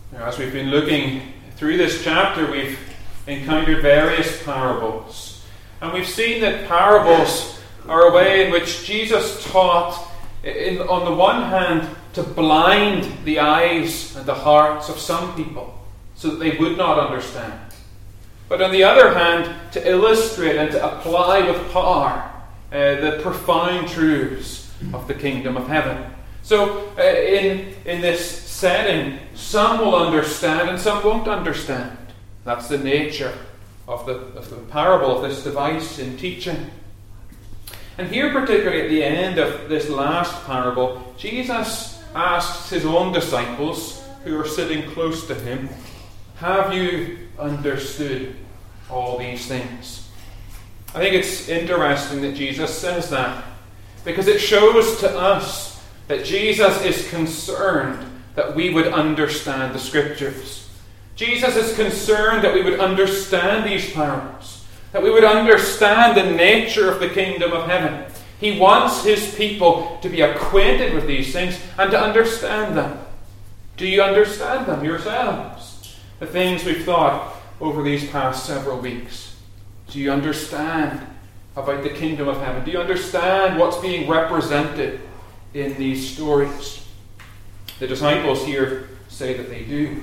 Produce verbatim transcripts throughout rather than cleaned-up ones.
Now, as we've been looking through this chapter, we've encountered various parables. And we've seen that parables are a way in which Jesus taught, in, on the one hand, to blind the eyes and the hearts of some people so that they would not understand. But on the other hand, to illustrate and to apply with power uh, the profound truths of the kingdom of heaven. So uh, in, in this setting, some will understand and some won't understand. That's the nature of the, of the parable of this device in teaching. And here, particularly at the end of this last parable, Jesus asks his own disciples, who are sitting close to him, have you understood all these things? I think it's interesting that Jesus says that, because it shows to us that Jesus is concerned that we would understand the Scriptures. Jesus is concerned that we would understand these parables, that we would understand the nature of the kingdom of heaven. He wants his people to be acquainted with these things and to understand them. Do you understand them yourselves? The things we've thought over these past several weeks. Do you understand about the kingdom of heaven? Do you understand what's being represented in these stories? The disciples here say that they do.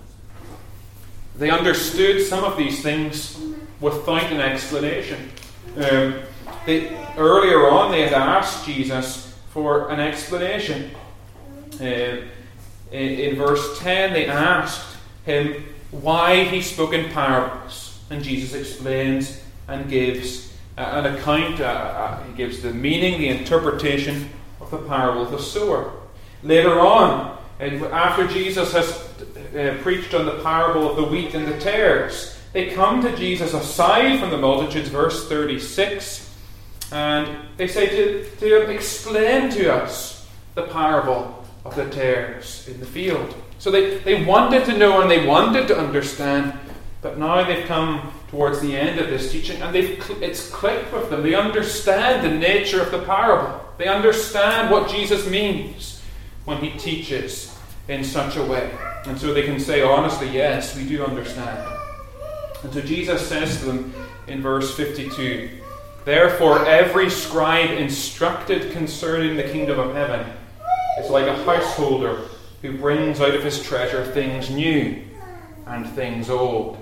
They understood some of these things without an explanation. Um, they, earlier on, they had asked Jesus for an explanation. Uh, in, in verse ten, they asked him why he spoke in parables. And Jesus explains and gives uh, an account. Uh, uh, he gives the meaning, the interpretation of the parable of the sower. Later on, uh, after Jesus has uh, preached on the parable of the wheat and the tares, they come to Jesus aside from the multitudes, verse thirty-six, and they say to, to him, explain to us the parable of the tares in the field. So they, they wanted to know and they wanted to understand, but now they've come towards the end of this teaching and they've it's clicked with them. They understand the nature of the parable. They understand what Jesus means when he teaches in such a way. And so they can say honestly, yes, we do understand. And so Jesus says to them in verse fifty-two, therefore every scribe instructed concerning the kingdom of heaven is like a householder who brings out of his treasure things new and things old.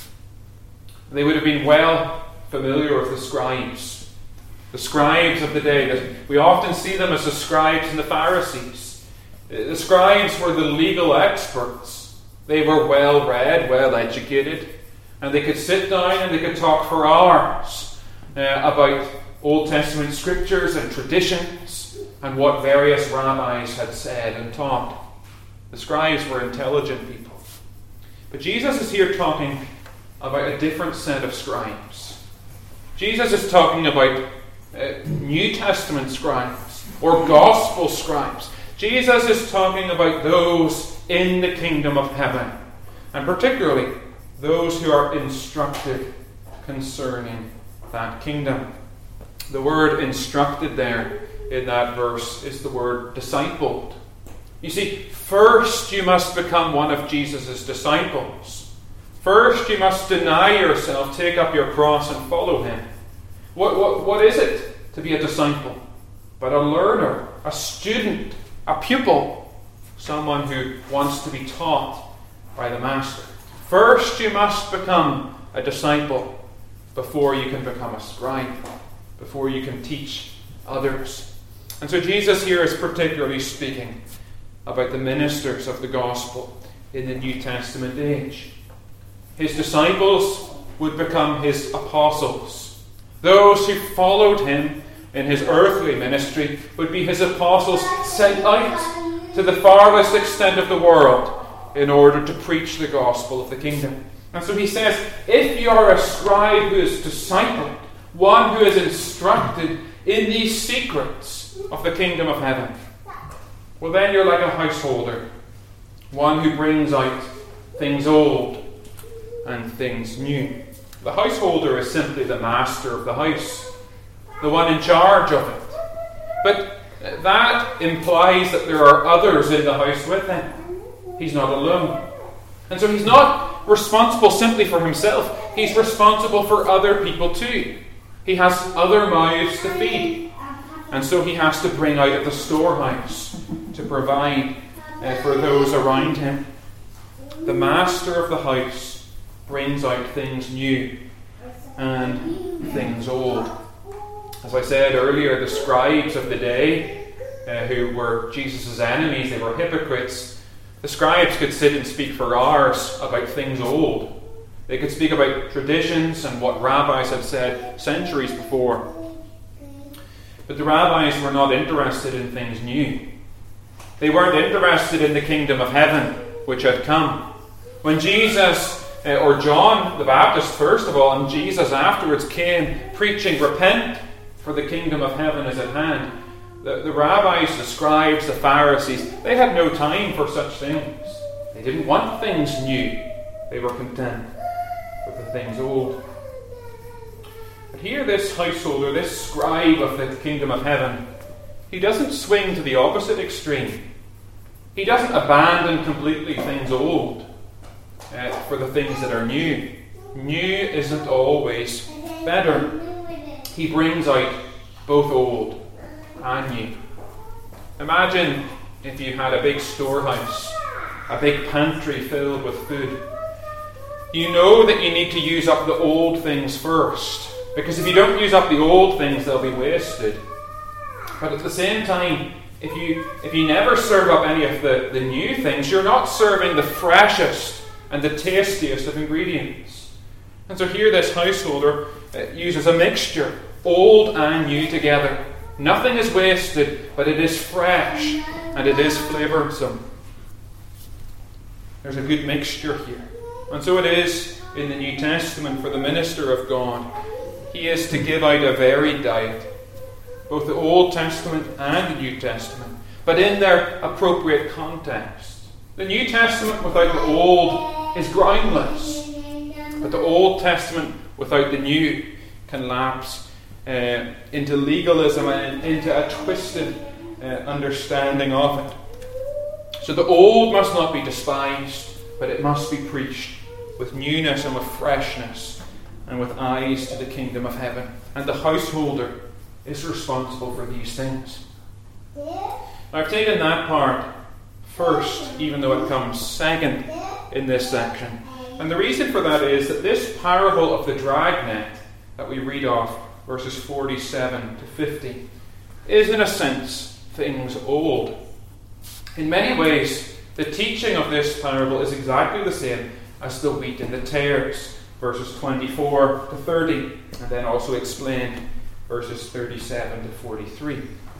They would have been well familiar with the scribes. The scribes of the day. We often see them as the scribes and the Pharisees. The scribes were the legal experts. They were well read, well educated, and they could sit down and they could talk for hours uh, about Old Testament scriptures and traditions and what various rabbis had said and taught. The scribes were intelligent people. But Jesus is here talking about a different set of scribes. Jesus is talking about uh, New Testament scribes or gospel scribes. Jesus is talking about those in the kingdom of heaven, and particularly those who are instructed concerning that kingdom. The word instructed there in that verse is the word discipled. You see, first you must become one of Jesus' disciples. First you must deny yourself, take up your cross and follow him. What, what, what is it to be a disciple? But a learner, a student, a pupil, someone who wants to be taught by the master. First you must become a disciple before you can become a scribe, before you can teach others. And so Jesus here is particularly speaking about the ministers of the gospel in the New Testament age. His disciples would become his apostles. Those who followed him in his earthly ministry would be his apostles sent out to the farthest extent of the world in order to preach the gospel of the kingdom. And so he says, if you are a scribe who is discipled, one who is instructed in these secrets of the kingdom of heaven, well then you're like a householder, one who brings out things old and things new. The householder is simply the master of the house, the one in charge of it. But that implies that there are others in the house with him. He's not alone. And so he's not responsible simply for himself. He's responsible for other people too. He has other mouths to feed. And so he has to bring out of the storehouse to provide uh, for those around him. The master of the house brings out things new and things old. As I said earlier, the scribes of the day, uh, who were Jesus' enemies, they were hypocrites. The scribes could sit and speak for hours about things old. They could speak about traditions and what rabbis had said centuries before. But the rabbis were not interested in things new. They weren't interested in the kingdom of heaven, which had come. When Jesus, uh, or John the Baptist first of all, and Jesus afterwards came preaching, repent, for the kingdom of heaven is at hand. The, the rabbis, the scribes, the Pharisees, they had no time for such things. They didn't want things new. They were content with the things old. But here this householder, this scribe of the kingdom of heaven, he doesn't swing to the opposite extreme. He doesn't abandon completely things old uh, for the things that are new. New isn't always better. He brings out both old and new. Imagine if you had a big storehouse, a big pantry filled with food. You know that you need to use up the old things first, because if you don't use up the old things, they'll be wasted. But at the same time, if you if you never serve up any of the, the new things, you're not serving the freshest and the tastiest of ingredients. And so here this householder uh, uses a mixture, old and new together. Nothing is wasted, but it is fresh and it is flavoursome. There's a good mixture here. And so it is in the New Testament for the minister of God. He is to give out a varied diet, both the Old Testament and the New Testament, but in their appropriate context. The New Testament without the Old is groundless, but the Old Testament without the New can lapse uh, into legalism and into a twisted uh, understanding of it. So the old must not be despised, but it must be preached with newness and with freshness and with eyes to the kingdom of heaven. And the householder is responsible for these things. Now, I've taken that part first, even though it comes second in this section. And the reason for that is that this parable of the dragnet that we read of, verses forty-seven to fifty, is in a sense things old. In many ways, the teaching of this parable is exactly the same as the wheat and the tares, verses twenty-four to thirty, and then also explained verses thirty-seven to forty-three.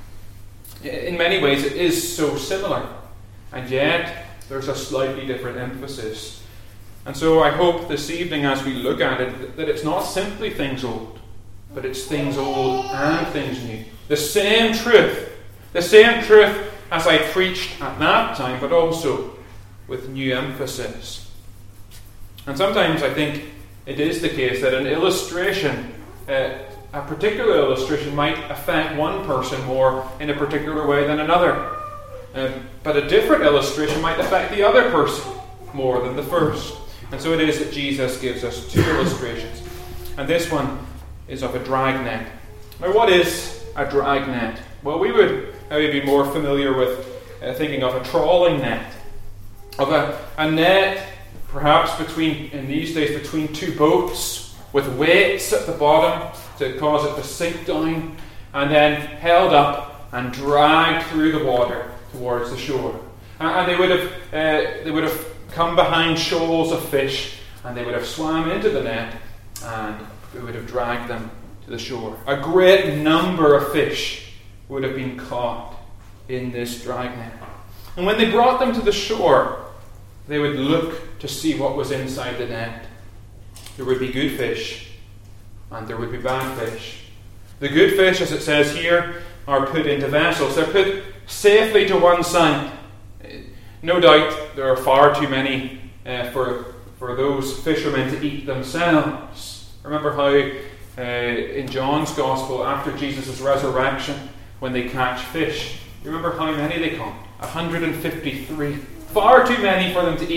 In many ways, it is so similar, and yet there's a slightly different emphasis. And so I hope this evening, as we look at it, that it's not simply things old, but it's things old and things new. The same truth, the same truth as I preached at that time, but also with new emphasis. And sometimes I think it is the case that an illustration, uh, a particular illustration, might affect one person more in a particular way than another. Uh, but a different illustration might affect the other person more than the first. And so it is that Jesus gives us two illustrations. And this one is of a dragnet. Now, what is a dragnet? Well, we would maybe be more familiar with uh, thinking of a trawling net, of a, a net perhaps between, in these days, between two boats with weights at the bottom to cause it to sink down, and then held up and dragged through the water towards the shore. And, and they would have uh, they would have come behind shoals of fish, and they would have swam into the net, and we would have dragged them to the shore. A great number of fish would have been caught in this dragnet. And when they brought them to the shore, they would look to see what was inside the net. There would be good fish, and there would be bad fish. The good fish, as it says here, are put into vessels. They're put safely to one side. No doubt there are far too many uh, for, for those fishermen to eat themselves. Remember how uh, in John's Gospel, after Jesus' resurrection, when they catch fish, you remember how many they caught? one hundred fifty-three. Far too many for them to eat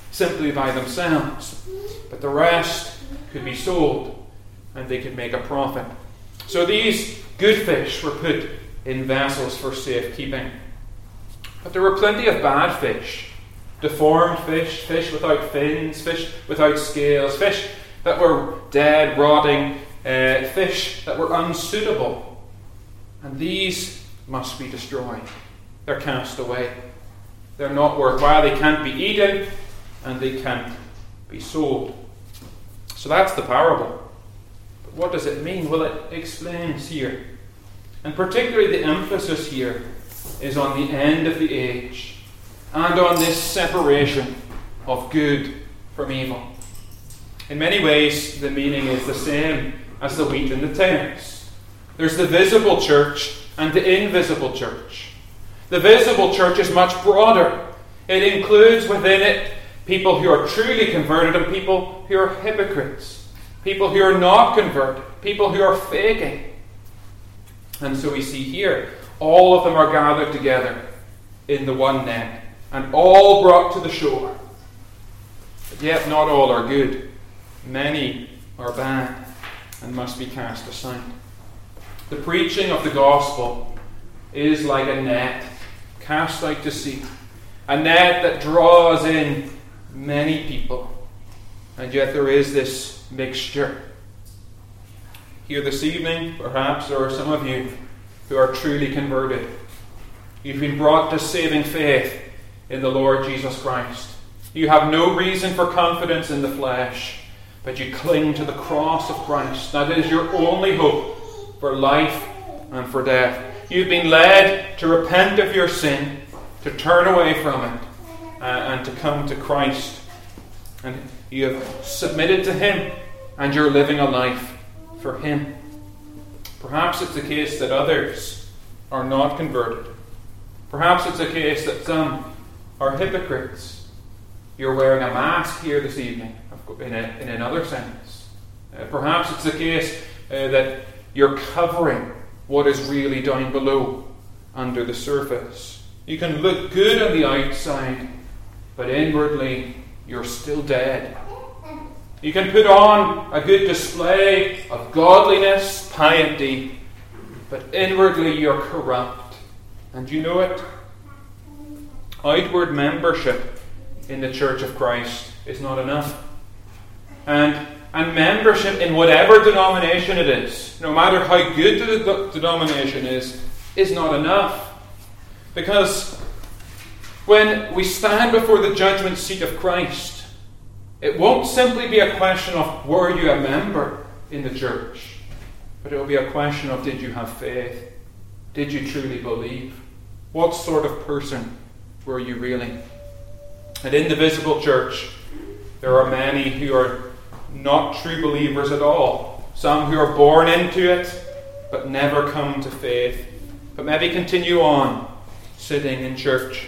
simply by themselves, but the rest could be sold and they could make a profit. So these good fish were put in vessels for safekeeping. But there were plenty of bad fish, deformed fish, fish without fins, fish without scales, fish that were dead, rotting, uh, fish that were unsuitable. And these must be destroyed. They're cast away. They're not worthwhile. They can't be eaten and they can't be sold. So that's the parable. But what does it mean? Well, it explains here. And particularly the emphasis here is on the end of the age and on this separation of good from evil. In many ways, the meaning is the same as the wheat and the tares. There's the visible church and the invisible church. The visible church is much broader. It includes within it people who are truly converted and people who are hypocrites. People who are not converted. People who are faking. And so we see here, all of them are gathered together in the one net and all brought to the shore. But yet not all are good. Many are bad and must be cast aside. The preaching of the gospel is like a net cast out to sea. A net that draws in many people. And yet there is this mixture. Here this evening, perhaps there are some of you who are truly converted. You've been brought to saving faith in the Lord Jesus Christ. You have no reason for confidence in the flesh, but you cling to the cross of Christ. That is your only hope for life and for death. You've been led to repent of your sin, to turn away from it, uh, and to come to Christ. And you have submitted to Him, and you're living a life for Him. Perhaps it's the case that others are not converted. Perhaps it's a case that some are hypocrites. You're wearing a mask here this evening, in, a, in another sense. Uh, perhaps it's the case uh, that you're covering what is really down below, under the surface. You can look good on the outside, but inwardly you're still dead. You can put on a good display of godliness, piety, but inwardly you're corrupt. And you know it. Outward membership in the Church of Christ is not enough. And, and membership in whatever denomination it is, no matter how good the denomination is, is not enough. Because when we stand before the judgment seat of Christ, it won't simply be a question of were you a member in the church, but it will be a question of did you have faith? Did you truly believe? What sort of person were you really? And in the visible church, there are many who are not true believers at all. Some who are born into it, but never come to faith, but maybe continue on sitting in church.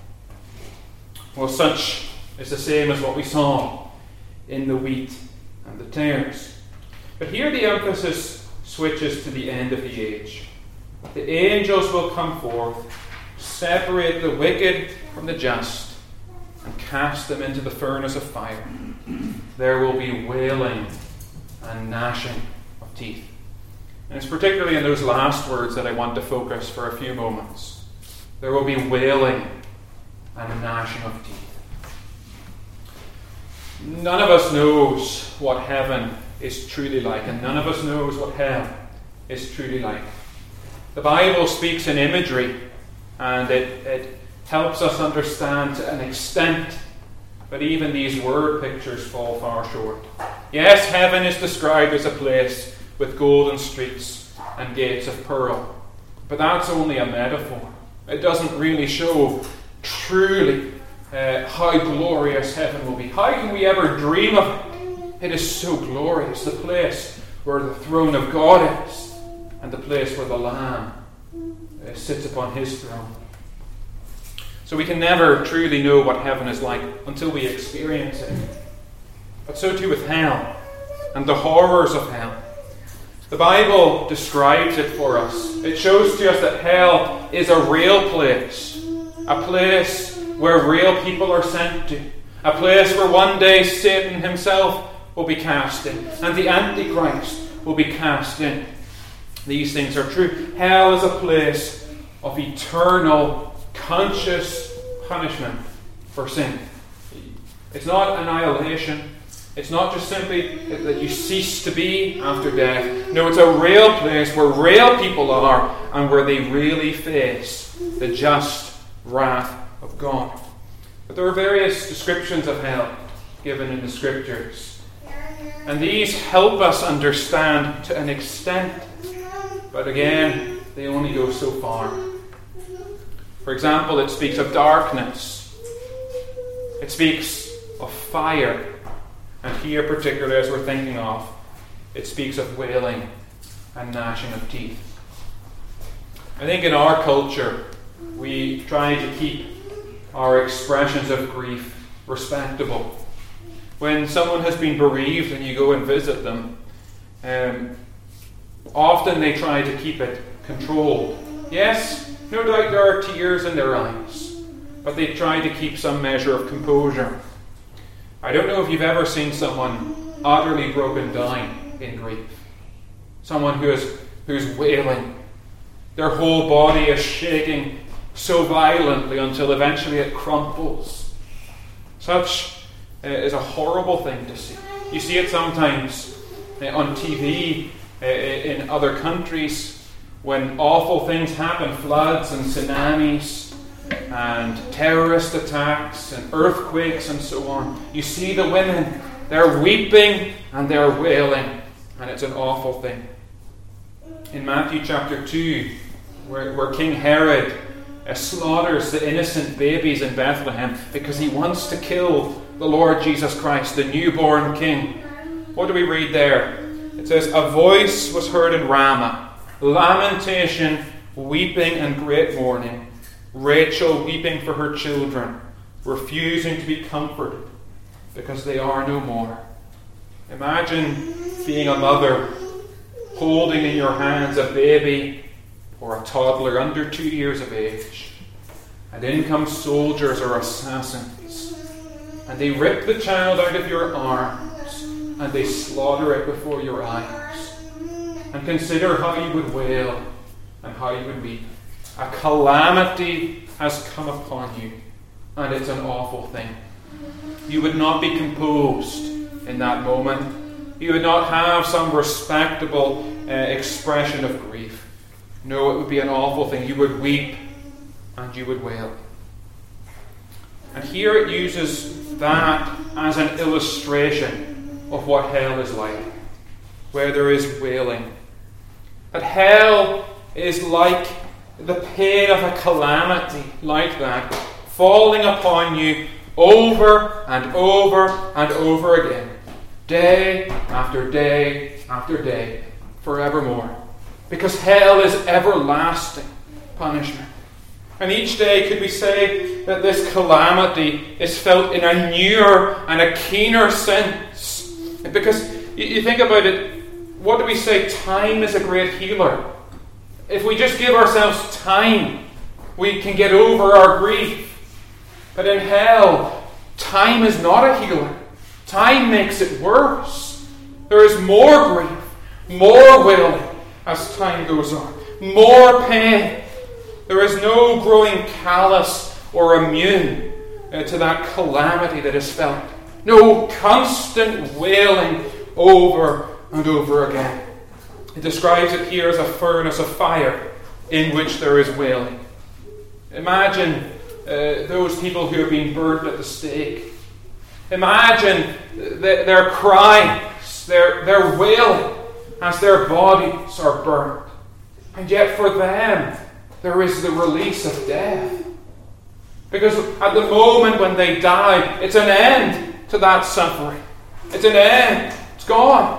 Well, such is the same as what we saw in the wheat and the tares. But here the emphasis switches to the end of the age. The angels will come forth, separate the wicked from the just, and cast them into the furnace of fire. There will be wailing and gnashing of teeth. And it's particularly in those last words that I want to focus for a few moments. There will be wailing and gnashing of teeth. None of us knows what heaven is truly like, and none of us knows what hell is truly like. The Bible speaks in imagery, and it, it helps us understand to an extent, but even these word pictures fall far short. Yes, heaven is described as a place with golden streets and gates of pearl, but that's only a metaphor. It doesn't really show truly Uh, how glorious heaven will be. How can we ever dream of it? It is so glorious. The place where the throne of God is, and the place where the Lamb uh, sits upon His throne. So we can never truly know what heaven is like until we experience it. But so too with hell and the horrors of hell. The Bible describes it for us. It shows to us that hell is a real place, a place where real people are sent to, A place where one day Satan himself will be cast in, and the Antichrist will be cast in. These things are true. Hell is a place of eternal, conscious punishment for sin. It's not annihilation. It's not just simply that you cease to be after death. No, it's a real place where real people are and where they really face the just wrath of God. But there are various descriptions of hell given in the Scriptures. And these help us understand to an extent. But again, they only go so far. For example, it speaks of darkness. It speaks of fire. And here particularly, as we're thinking of, it speaks of wailing and gnashing of teeth. I think in our culture, we try to keep our expressions of grief respectable. When someone has been bereaved and you go and visit them, um, often they try to keep it controlled. Yes, no doubt there are tears in their eyes, but they try to keep some measure of composure. I don't know if you've ever seen someone utterly broken down in grief. Someone who is who's wailing. Their whole body is shaking so violently until eventually it crumples. Such uh, is a horrible thing to see. You see it sometimes uh, on T V uh, in other countries when awful things happen, floods and tsunamis and terrorist attacks and earthquakes and so on. You see the women, they're weeping and they're wailing, and it's an awful thing. In Matthew chapter two, where, where King Herod uh, slaughters the innocent babies in Bethlehem because he wants to kill the Lord Jesus Christ, the newborn King. What do we read there? It says, "A voice was heard in Ramah, lamentation, weeping and great mourning. Rachel weeping for her children, refusing to be comforted, because they are no more." Imagine being a mother, holding in your hands a baby or a toddler under two years of age, and in come soldiers or assassins, and they rip the child out of your arms, and they slaughter it before your eyes. And consider how you would wail and how you would weep. A calamity has come upon you, and it's an awful thing. You would not be composed in that moment. You would not have some respectable uh, expression of grief. No, it would be an awful thing. You would weep and you would wail. And here it uses that as an illustration of what hell is like, where there is wailing. That hell is like the pain of a calamity like that, falling upon you over and over and over again, day after day after day, forevermore. Because hell is everlasting punishment. And each day, could we say that this calamity is felt in a newer and a keener sense? Because you think about it, what do we say? Time is a great healer. If we just give ourselves time, we can get over our grief. But in hell, time is not a healer. Time makes it worse. There is more grief, more wailing as time goes on, more pain. There is no growing callous or immune uh, to that calamity that is felt. No constant wailing over and over again. It describes it here as a furnace of fire in which there is wailing. Imagine uh, those people who are being burnt at the stake. Imagine th- their cries, their, their wailing as their bodies are burnt. And yet for them, there is the release of death. Because at the moment when they die, it's an end to that suffering. It's an end. It's gone.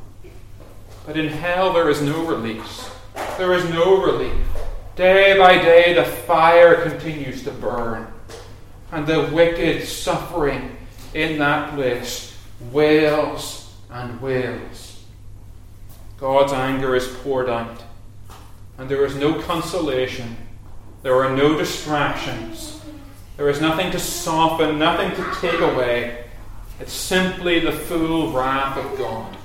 But in hell there is no release. There is no relief. Day by day the fire continues to burn. And the wicked suffering in that place wails and wails. God's anger is poured out. And there is no consolation. There are no distractions. There is nothing to soften, nothing to take away. It's simply the full wrath of God.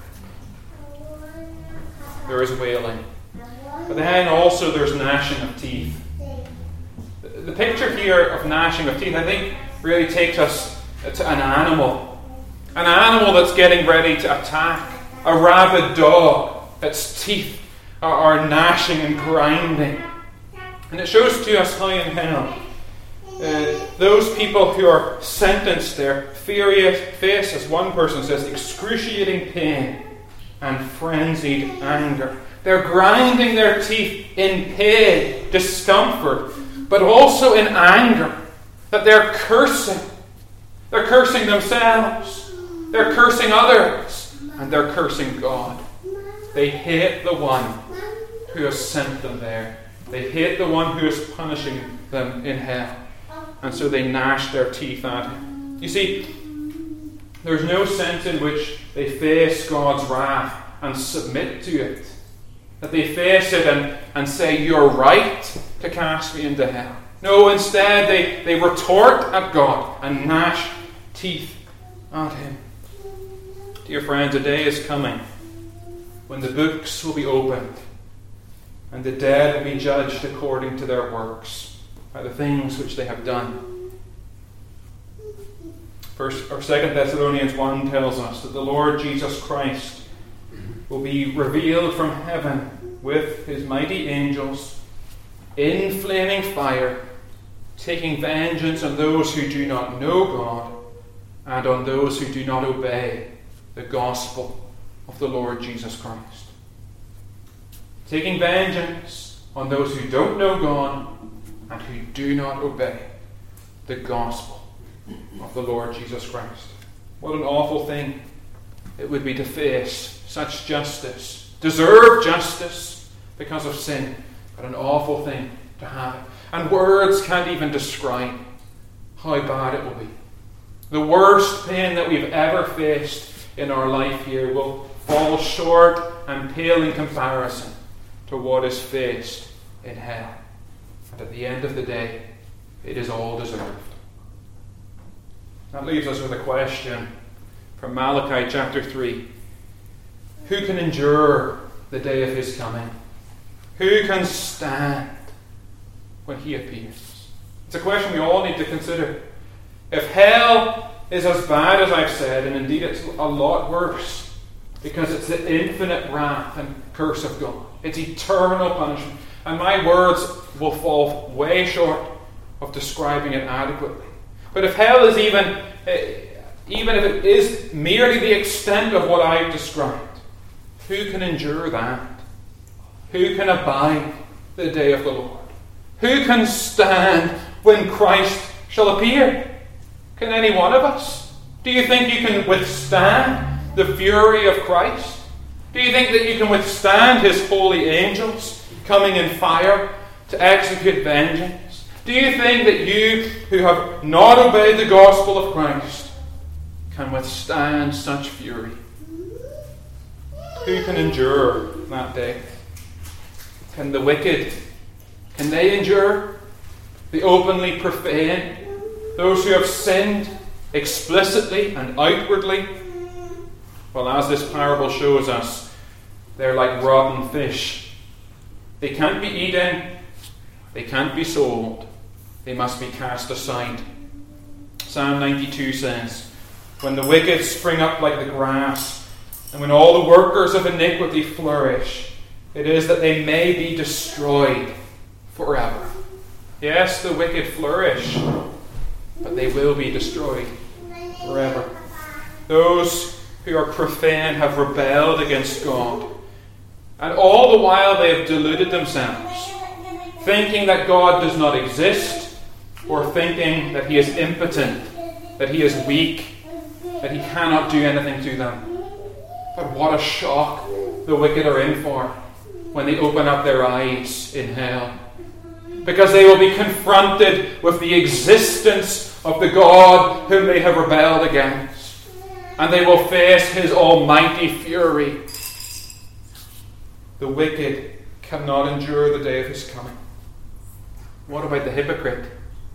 There is wailing. But then also there's gnashing of teeth. The picture here of gnashing of teeth, I think, really takes us to an animal. An animal that's getting ready to attack. A rabid dog. Its teeth are, are gnashing and grinding. And it shows to us how in hell uh, those people who are sentenced there face, as one person says, excruciating pain and frenzied anger. They're grinding their teeth in pain, discomfort, but also in anger, that they're cursing. They're cursing themselves. They're cursing others. And they're cursing God. They hate the one who has sent them there. They hate the one who is punishing them in hell. And so they gnash their teeth at him. You see, there's no sense in which they face God's wrath and submit to it. That they face it and, and say, you're right to cast me into hell. No, instead they, they retort at God and gnash teeth at him. Dear friends, a day is coming when the books will be opened and the dead will be judged according to their works, by the things which they have done. First or Second Thessalonians one tells us that the Lord Jesus Christ will be revealed from heaven with his mighty angels in flaming fire, taking vengeance on those who do not know God and on those who do not obey the gospel of the Lord Jesus Christ. Taking vengeance on those who don't know God and who do not obey the gospel of the Lord Jesus Christ. What an awful thing it would be to face such justice, deserve justice because of sin, but an awful thing to have it. And words can't even describe how bad it will be. The worst pain that we've ever faced in our life here will fall short and pale in comparison to what is faced in hell. And at the end of the day, it is all deserved. That leaves us with a question from Malachi chapter three. Who can endure the day of his coming? Who can stand when he appears? It's a question we all need to consider. If hell is as bad as I've said, and indeed it's a lot worse, because it's the infinite wrath and curse of God. It's eternal punishment. And my words will fall way short of describing it adequately. But if hell is even, even if it is merely the extent of what I've described, who can endure that? Who can abide the day of the Lord? Who can stand when Christ shall appear? Can any one of us? Do you think you can withstand the fury of Christ? Do you think that you can withstand his holy angels coming in fire to execute vengeance? Do you think that you who have not obeyed the gospel of Christ can withstand such fury? Who can endure that day? Can the wicked, can they endure? The openly profane? Those who have sinned explicitly and outwardly? Well, as this parable shows us, they're like rotten fish. They can't be eaten. They can't be sold. They must be cast aside. Psalm ninety-two says, when the wicked spring up like the grass, and when all the workers of iniquity flourish, it is that they may be destroyed forever. Yes, the wicked flourish, but they will be destroyed forever. Those who are profane have rebelled against God, and all the while they have deluded themselves, thinking that God does not exist, or thinking that he is impotent, that he is weak, that he cannot do anything to them. But what a shock the wicked are in for when they open up their eyes in hell. Because they will be confronted with the existence of the God whom they have rebelled against. And they will face his almighty fury. The wicked cannot endure the day of his coming. What about the hypocrite?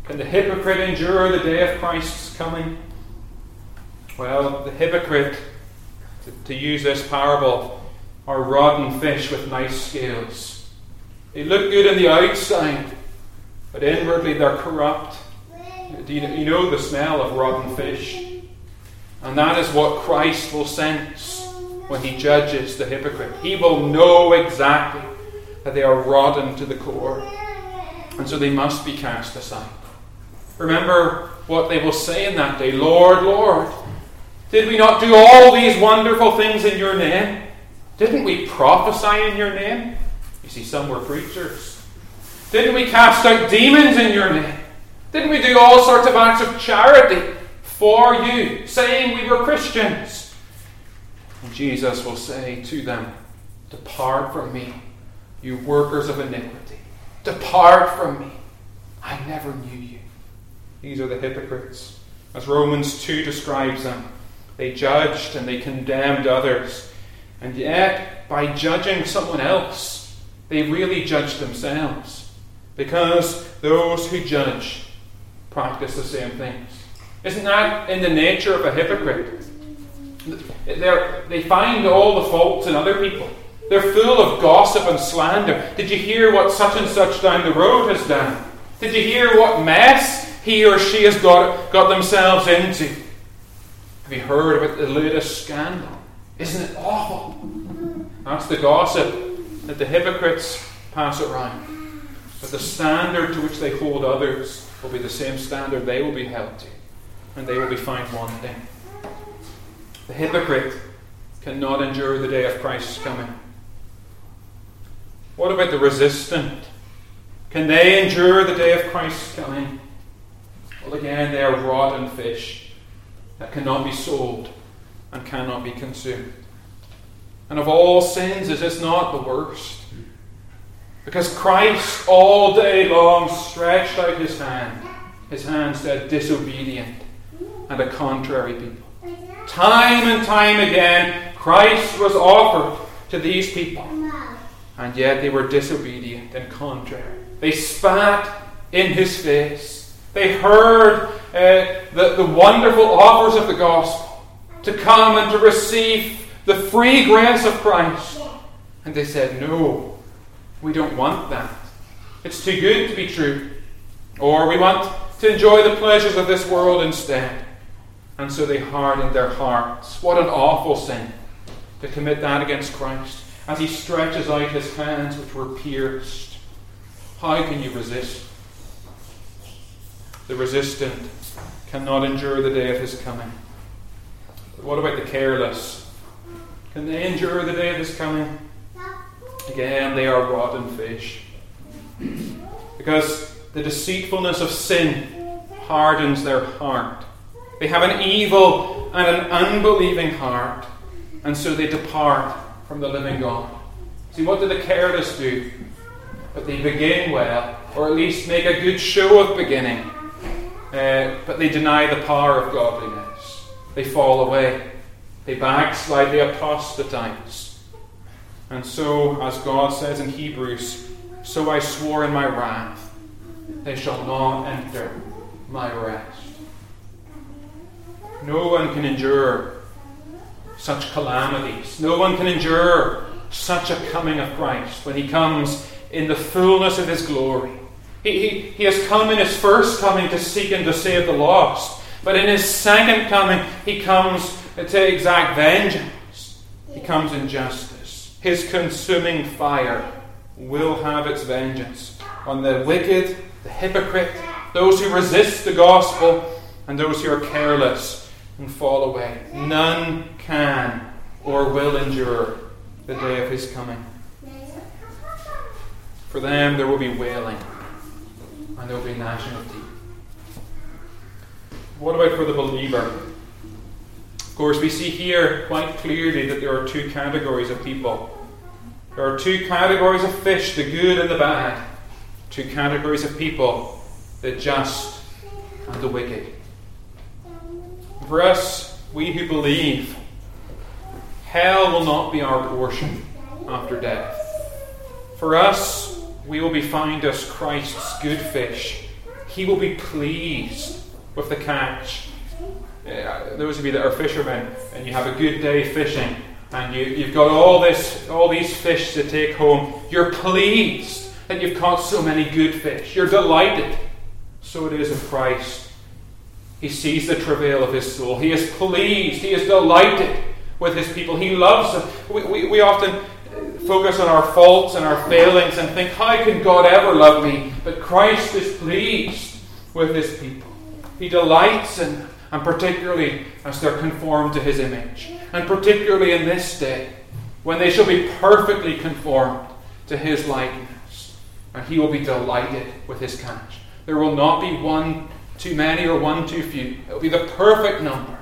Can the hypocrite endure the day of Christ's coming? Well, the hypocrite, to, to use this parable, are rotten fish with nice scales. They look good on the outside, but inwardly they're corrupt. Do you, you know the smell of rotten fish? And that is what Christ will sense when he judges the hypocrite. He will know exactly that they are rotten to the core, and so they must be cast aside. Remember what they will say in that day. Lord, Lord, did we not do all these wonderful things in your name? Didn't we prophesy in your name? You see, some were preachers. Didn't we cast out demons in your name? Didn't we do all sorts of acts of charity for you, saying we were Christians? And Jesus will say to them, depart from me, you workers of iniquity. Depart from me. I never knew you. These are the hypocrites. As Romans two describes them, they judged and they condemned others. And yet, by judging someone else, they really judge themselves. Because those who judge practice the same things. Isn't that in the nature of a hypocrite? They're, they find all the faults in other people. They're full of gossip and slander. Did you hear what such and such down the road has done? Did you hear what mess he or she has got, got themselves into? Have you heard about the latest scandal? Isn't it awful? That's the gossip that the hypocrites pass around. But the standard to which they hold others will be the same standard they will be held to. And they will be found wanting. The hypocrite cannot endure the day of Christ's coming. What about the resistant? Can they endure the day of Christ's coming? Well, again, they are rotten fish that cannot be sold and cannot be consumed. And of all sins, is this not the worst? Because Christ all day long stretched out his hand. His hand said, disobedient and a contrary people. Time and time again, Christ was offered to these people. And yet they were disobedient and contrary. They spat in his face. They heard uh, the, the wonderful offers of the gospel to come and to receive the free grace of Christ. And they said, no, we don't want that. It's too good to be true. Or we want to enjoy the pleasures of this world instead. And so they hardened their hearts. What an awful sin to commit that against Christ as he stretches out his hands which were pierced. How can you resist? The resistant cannot endure the day of his coming. But what about the careless? Can they endure the day of his coming? Again, they are rotten fish. Because the deceitfulness of sin hardens their heart. They have an evil and an unbelieving heart, and so they depart from the living God. See, what do the careless do? But they begin well, or at least make a good show of beginning, uh, but they deny the power of godliness. They fall away. They backslide, they apostatize. And so, as God says in Hebrews, so I swore in my wrath, they shall not enter my rest. No one can endure such calamities. No one can endure such a coming of Christ when he comes in the fullness of his glory. He, he, he has come in his first coming to seek and to save the lost. But in his second coming, he comes to exact vengeance. He comes in justice. His consuming fire will have its vengeance on the wicked, the hypocrite, those who resist the gospel, and those who are careless and fall away. None can or will endure the day of his coming. For them there will be wailing and there will be gnashing of teeth. What about for the believer? Of course, we see here quite clearly that there are two categories of people. There are two categories of fish, the good and the bad. Two categories of people, the just and the wicked. For us, we who believe, hell will not be our portion after death. For us, we will be found as Christ's good fish, He will be pleased with the catch. Uh, those of you that are fishermen and you have a good day fishing and you, you've got all this, all these fish to take home, you're pleased that you've caught so many good fish. You're delighted. So it is with Christ. He sees the travail of his soul. He is pleased. He is delighted with his people. He loves them. We, we, we often focus on our faults and our failings and think, how can God ever love me? But Christ is pleased with his people. He delights in them, and particularly as they're conformed to his image. And particularly in this day, when they shall be perfectly conformed to his likeness. And he will be delighted with his catch. There will not be one too many or one too few. It will be the perfect number.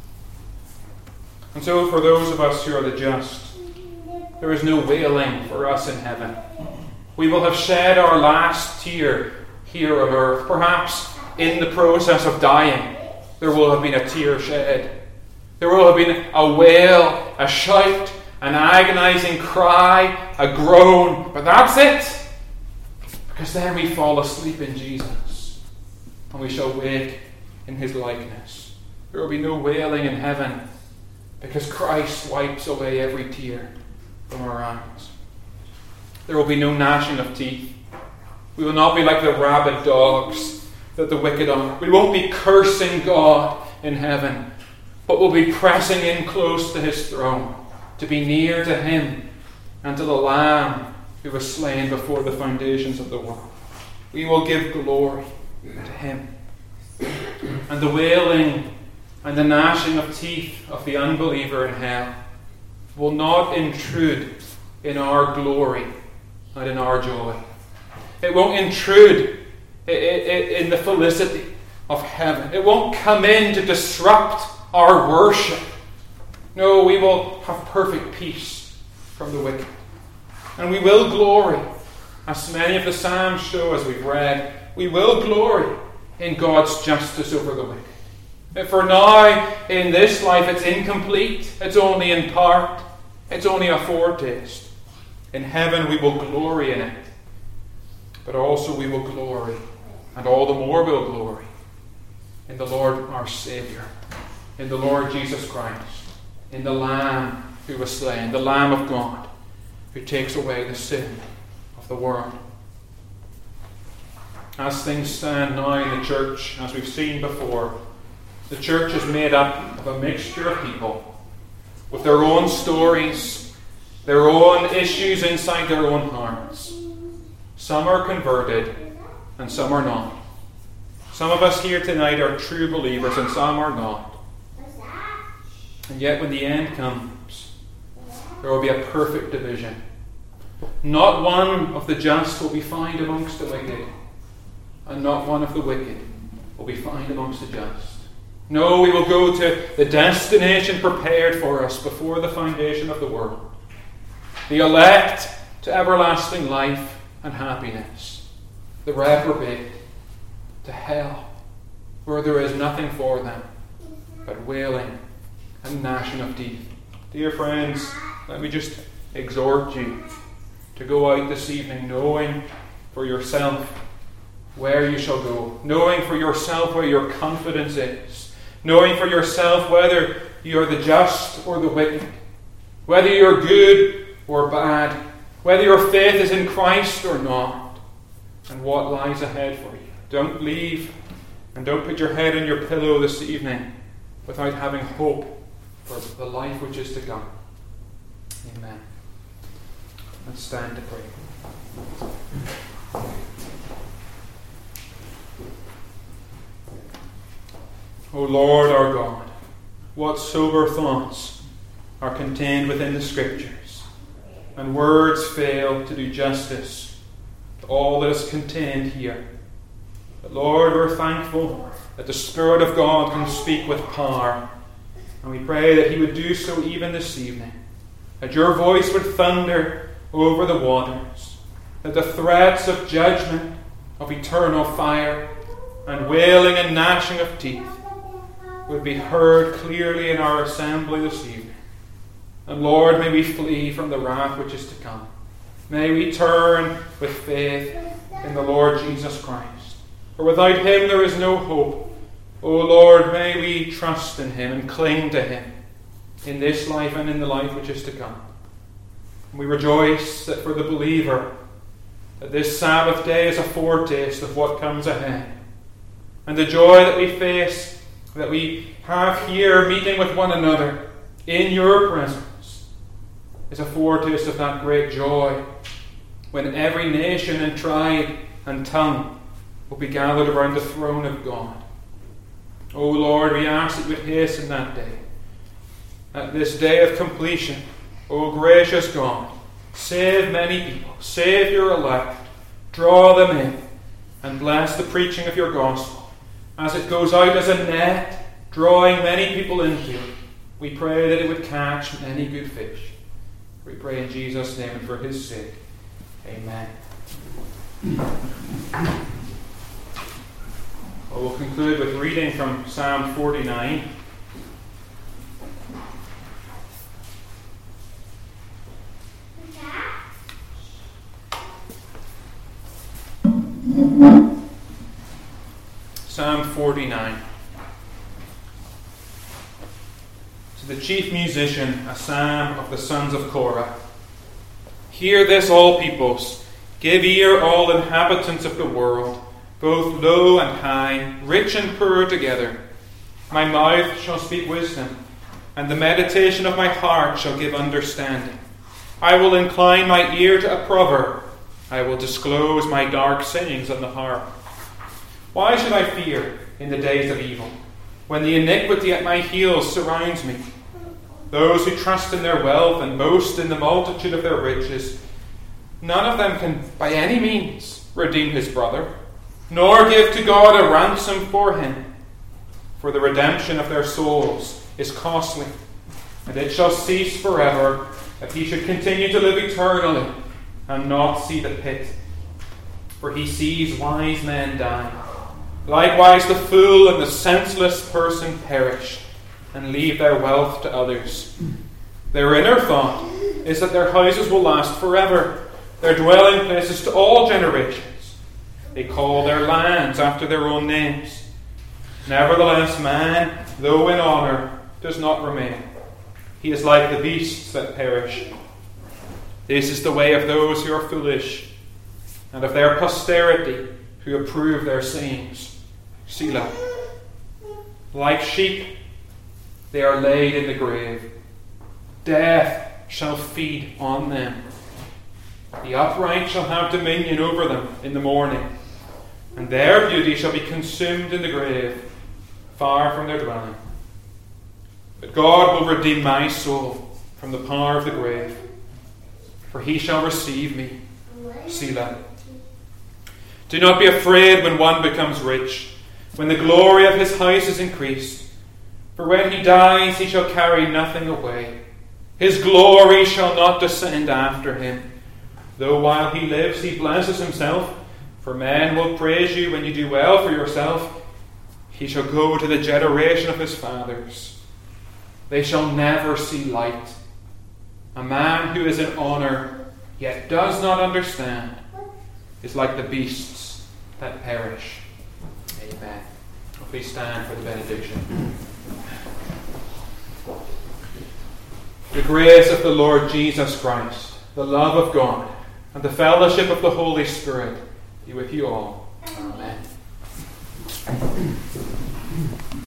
And so for those of us who are the just, there is no wailing for us in heaven. We will have shed our last tear here on earth. Perhaps in the process of dying, there will have been a tear shed. There will have been a wail, a shout, an agonizing cry, a groan. But that's it. Because then we fall asleep in Jesus. And we shall wake in his likeness. There will be no wailing in heaven. Because Christ wipes away every tear from our eyes. There will be no gnashing of teeth. We will not be like the rabid dogs that the wicked are. We won't be cursing God in heaven, but we'll be pressing in close to his throne, to be near to him and to the Lamb who was slain before the foundations of the world. We will give glory to him. And the wailing and the gnashing of teeth of the unbeliever in hell will not intrude in our glory and in our joy. It won't intrude in the felicity of heaven. It won't come in to disrupt our worship. No, we will have perfect peace from the wicked. And we will glory, as many of the Psalms show as we've read, we will glory in God's justice over the wicked. For now, in this life, it's incomplete. It's only in part. It's only a foretaste. In heaven, we will glory in it. But also we will glory, and all the more we'll glory, in the Lord our Saviour, in the Lord Jesus Christ, in the Lamb who was slain, the Lamb of God, who takes away the sin of the world. As things stand now in the church, as we've seen before, the church is made up of a mixture of people with their own stories, their own issues inside their own hearts. Some are converted and some are not. Some of us here tonight are true believers and some are not. And yet when the end comes, there will be a perfect division. Not one of the just will be found amongst the wicked, and not one of the wicked will be found amongst the just. No, we will go to the destination prepared for us before the foundation of the world. The elect to everlasting life and happiness. The reprobate to hell, where there is nothing for them but wailing and gnashing of teeth. Dear friends, let me just exhort you to go out this evening knowing for yourself where you shall go, knowing for yourself where your confidence is, knowing for yourself whether you are the just or the wicked, whether you're good or bad, whether your faith is in Christ or not, and what lies ahead for you. Don't leave and don't put your head on your pillow this evening without having hope for the life which is to come. Amen. Let's stand to pray. O Lord our God, what sober thoughts are contained within the Scriptures, and words fail to do justice to all that is contained here. But Lord, we're thankful that the Spirit of God can speak with power, and we pray that He would do so even this evening, that your voice would thunder over the waters, that the threats of judgment, of eternal fire, and wailing and gnashing of teeth would be heard clearly in our assembly this evening. And Lord, may we flee from the wrath which is to come. May we turn with faith in the Lord Jesus Christ. For without him there is no hope. O Lord, may we trust in him and cling to him in this life and in the life which is to come. And we rejoice that for the believer, that this Sabbath day is a foretaste of what comes ahead. And the joy that we face, that we have here meeting with one another in your presence, is a foretaste of that great joy when every nation and tribe and tongue will be gathered around the throne of God. O Lord, we ask that you would hasten that day. At this day of completion, O gracious God, save many people, save your elect, draw them in, and bless the preaching of your gospel as it goes out as a net, drawing many people into it. We pray that it would catch many good fish. We pray in Jesus' name and for his sake. Amen. I will conclude with reading from Psalm forty-nine. Psalm forty-nine. To the chief musician, a psalm of the sons of Korah. Hear this, all peoples. Give ear, all inhabitants of the world, both low and high, rich and poor together. My mouth shall speak wisdom, and the meditation of my heart shall give understanding. I will incline my ear to a proverb. I will disclose my dark sayings on the harp. Why should I fear in the days of evil, when the iniquity at my heels surrounds me? Those who trust in their wealth and boast in the multitude of their riches, none of them can by any means redeem his brother, nor give to God a ransom for him. For the redemption of their souls is costly, and it shall cease forever, if he should continue to live eternally and not see the pit. For he sees wise men die. Likewise the fool and the senseless person perish, and leave their wealth to others. Their inner thought is that their houses will last forever, their dwelling places to all generations. They call their lands after their own names. Nevertheless, man, though in honour, does not remain. He is like the beasts that perish. This is the way of those who are foolish, and of their posterity who approve their sayings. Selah. Like sheep, they are laid in the grave. Death shall feed on them. The upright shall have dominion over them in the morning, and their beauty shall be consumed in the grave, far from their dwelling. But God will redeem my soul from the power of the grave, for he shall receive me. Selah. Do not be afraid when one becomes rich, when the glory of his house is increased. For when he dies, he shall carry nothing away. His glory shall not descend after him. Though while he lives he blesses himself, for men will praise you when you do well for yourself. He shall go to the generation of his fathers. They shall never see light. A man who is in honour, yet does not understand, is like the beasts that perish. Amen. Please stand for the benediction. The grace of the Lord Jesus Christ, the love of God, and the fellowship of the Holy Spirit be with you all. Amen.